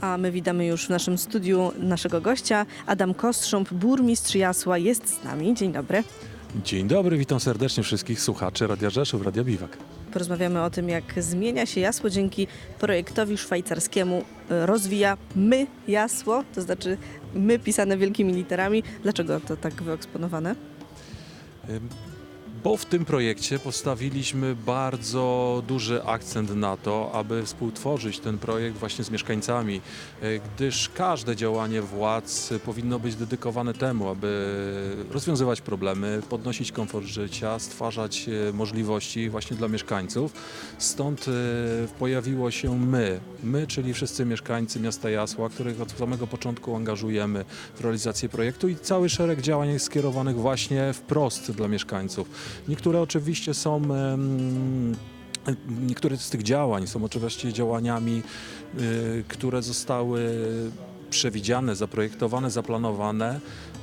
A my witamy już w naszym studiu naszego gościa. Adam Kostrząb, burmistrz Jasła, jest z nami. Dzień dobry. Dzień dobry, witam serdecznie wszystkich słuchaczy Radia Rzeszów, Radia Biwak. Porozmawiamy o tym, jak zmienia się Jasło dzięki projektowi szwajcarskiemu Rozwija My Jasło, to znaczy my pisane wielkimi literami. Dlaczego to tak wyeksponowane? Bo w tym projekcie postawiliśmy bardzo duży akcent na to, aby współtworzyć ten projekt właśnie z mieszkańcami, gdyż każde działanie władz powinno być dedykowane temu, aby rozwiązywać problemy, podnosić komfort życia, stwarzać możliwości właśnie dla mieszkańców. Stąd pojawiło się my, czyli wszyscy mieszkańcy miasta Jasła, których od samego początku angażujemy w realizację projektu i cały szereg działań jest skierowanych właśnie wprost dla mieszkańców. Niektóre z tych działań są oczywiście działaniami, które zostały przewidziane, zaprojektowane, zaplanowane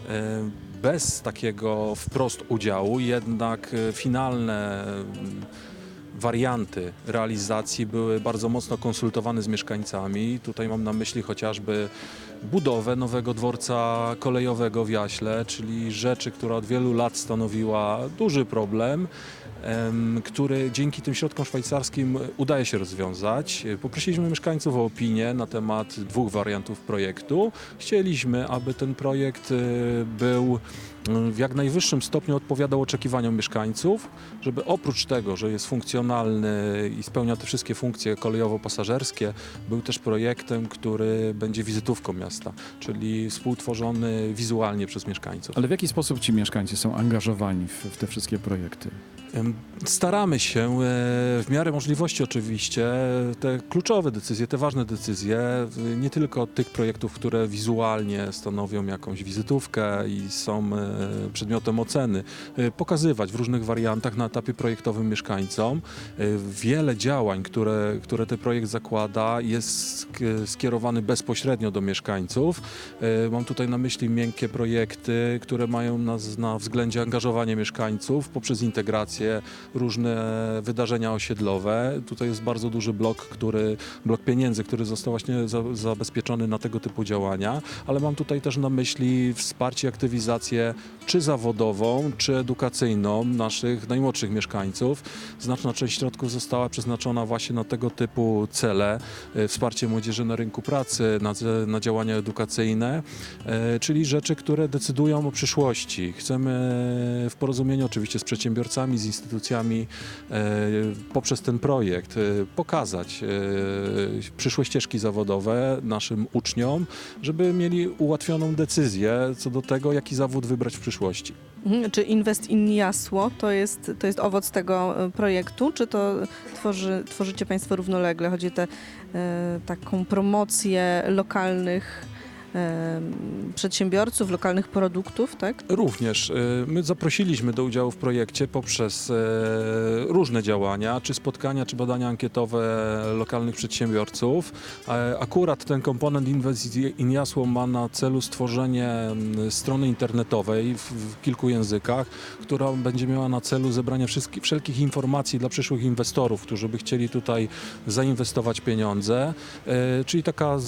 bez takiego wprost udziału, jednak finalne warianty realizacji były bardzo mocno konsultowane z mieszkańcami. Tutaj mam na myśli chociażby budowę nowego dworca kolejowego w Jaśle, czyli rzeczy, która od wielu lat stanowiła duży problem, który dzięki tym środkom szwajcarskim udaje się rozwiązać. Poprosiliśmy mieszkańców o opinię na temat dwóch wariantów projektu. Chcieliśmy, aby ten projekt był w jak najwyższym stopniu odpowiadał oczekiwaniom mieszkańców, żeby oprócz tego, że jest funkcjonalny i spełnia te wszystkie funkcje kolejowo-pasażerskie, był też projektem, który będzie wizytówką miasta, czyli współtworzony wizualnie przez mieszkańców. Ale w jaki sposób ci mieszkańcy są angażowani w te wszystkie projekty? Staramy się w miarę możliwości oczywiście te kluczowe decyzje, te ważne decyzje, nie tylko tych projektów, które wizualnie stanowią jakąś wizytówkę i są przedmiotem oceny, pokazywać w różnych wariantach na etapie projektowym mieszkańcom. Wiele działań, które ten projekt zakłada, jest skierowany bezpośrednio do mieszkańców. Mam tutaj na myśli miękkie projekty, które mają na względzie angażowanie mieszkańców poprzez integrację, różne wydarzenia osiedlowe. Tutaj jest bardzo duży blok pieniędzy, który został właśnie zabezpieczony na tego typu działania, ale mam tutaj też na myśli wsparcie, aktywizację czy zawodową, czy edukacyjną naszych najmłodszych mieszkańców. Znaczna część środków została przeznaczona właśnie na tego typu cele, wsparcie młodzieży na rynku pracy, na działania edukacyjne, czyli rzeczy, które decydują o przyszłości. Chcemy w porozumieniu oczywiście z przedsiębiorcami, z instytucjami poprzez ten projekt pokazać przyszłe ścieżki zawodowe naszym uczniom, żeby mieli ułatwioną decyzję co do tego, jaki zawód wybrać w przyszłości. Czy Invest in Jasło to jest owoc tego projektu, czy to tworzycie Państwo równolegle? Chodzi o taką promocję lokalnych przedsiębiorców, lokalnych produktów, tak? Również. My zaprosiliśmy do udziału w projekcie poprzez różne działania, czy spotkania, czy badania ankietowe lokalnych przedsiębiorców. Akurat ten komponent Invest in Jasło ma na celu stworzenie strony internetowej w kilku językach, która będzie miała na celu zebranie wszelkich informacji dla przyszłych inwestorów, którzy by chcieli tutaj zainwestować pieniądze, czyli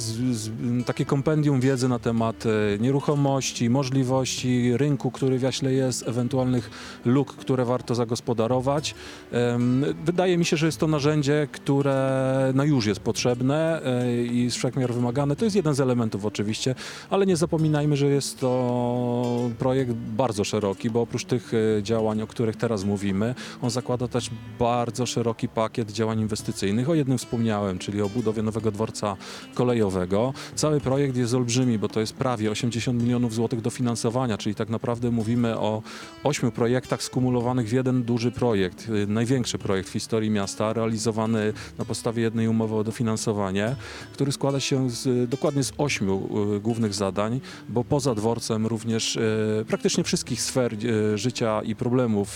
takie kompendium wiedzy na temat nieruchomości, możliwości rynku, który w Jaśle jest, ewentualnych luk, które warto zagospodarować. Wydaje mi się, że jest to narzędzie, które już jest potrzebne i z wszech miar wymagane. To jest jeden z elementów oczywiście, ale nie zapominajmy, że jest to projekt bardzo szeroki, bo oprócz tych działań, o których teraz mówimy, on zakłada też bardzo szeroki pakiet działań inwestycyjnych. O jednym wspomniałem, czyli o budowie nowego dworca kolejowego. Cały projekt jest olbrzymi, bo to jest prawie 80 milionów złotych dofinansowania, czyli tak naprawdę mówimy o 8 projektach skumulowanych w jeden duży projekt, największy projekt w historii miasta, realizowany na podstawie jednej umowy o dofinansowanie, który składa się dokładnie z 8 głównych zadań, bo poza dworcem również praktycznie wszystkich sfer życia i problemów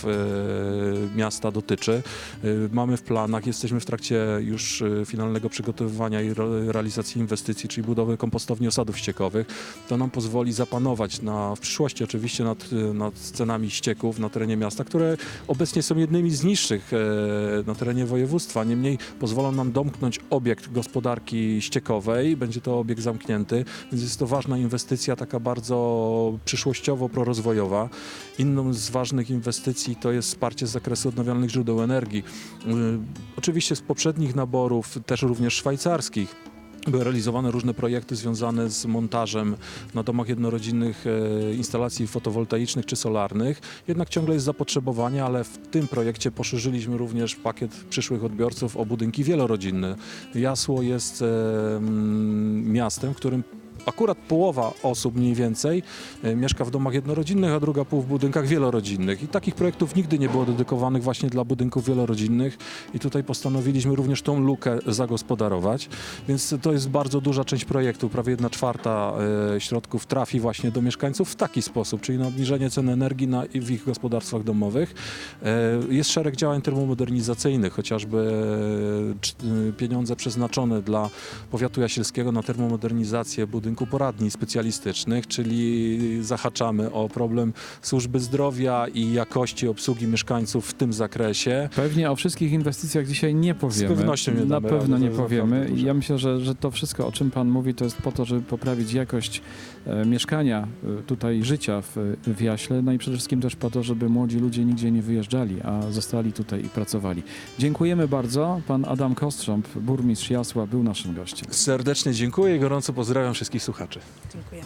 miasta dotyczy. Mamy w planach, jesteśmy w trakcie już finalnego przygotowywania i realizacji inwestycji, czyli budowy kompostowni osadów ściekowych ściekowych. To nam pozwoli zapanować w przyszłości oczywiście nad cenami ścieków na terenie miasta, które obecnie są jednymi z niższych na terenie województwa. Niemniej pozwolą nam domknąć obiekt gospodarki ściekowej. Będzie to obiekt zamknięty, więc jest to ważna inwestycja, taka bardzo przyszłościowo prorozwojowa. Inną z ważnych inwestycji to jest wsparcie z zakresu odnawialnych źródeł energii. Oczywiście z poprzednich naborów, też również szwajcarskich, były realizowane różne projekty związane z montażem na domach jednorodzinnych instalacji fotowoltaicznych czy solarnych. Jednak ciągle jest zapotrzebowanie, ale w tym projekcie poszerzyliśmy również pakiet przyszłych odbiorców o budynki wielorodzinne. Jasło jest miastem, w którym akurat połowa osób mniej więcej mieszka w domach jednorodzinnych, a druga pół w budynkach wielorodzinnych. I takich projektów nigdy nie było dedykowanych właśnie dla budynków wielorodzinnych i tutaj postanowiliśmy również tą lukę zagospodarować. Więc to jest bardzo duża część projektu, prawie 1/4 środków trafi właśnie do mieszkańców w taki sposób, czyli na obniżenie cen energii w ich gospodarstwach domowych. Jest szereg działań termomodernizacyjnych, chociażby pieniądze przeznaczone dla powiatu jasielskiego na termomodernizację budynku poradni specjalistycznych, czyli zahaczamy o problem służby zdrowia i jakości obsługi mieszkańców w tym zakresie. Pewnie o wszystkich inwestycjach dzisiaj nie powiemy. Z pewnością nie Na damy pewno rady, nie to jest powiemy. naprawdę duże. Ja myślę, że to wszystko, o czym Pan mówi, to jest po to, żeby poprawić jakość mieszkania, tutaj życia w Jaśle, no i przede wszystkim też po to, żeby młodzi ludzie nigdzie nie wyjeżdżali, a zostali tutaj i pracowali. Dziękujemy bardzo. Pan Adam Kostrząb, burmistrz Jasła, był naszym gościem. Serdecznie dziękuję i gorąco pozdrawiam wszystkich słuchaczy. Dziękuję.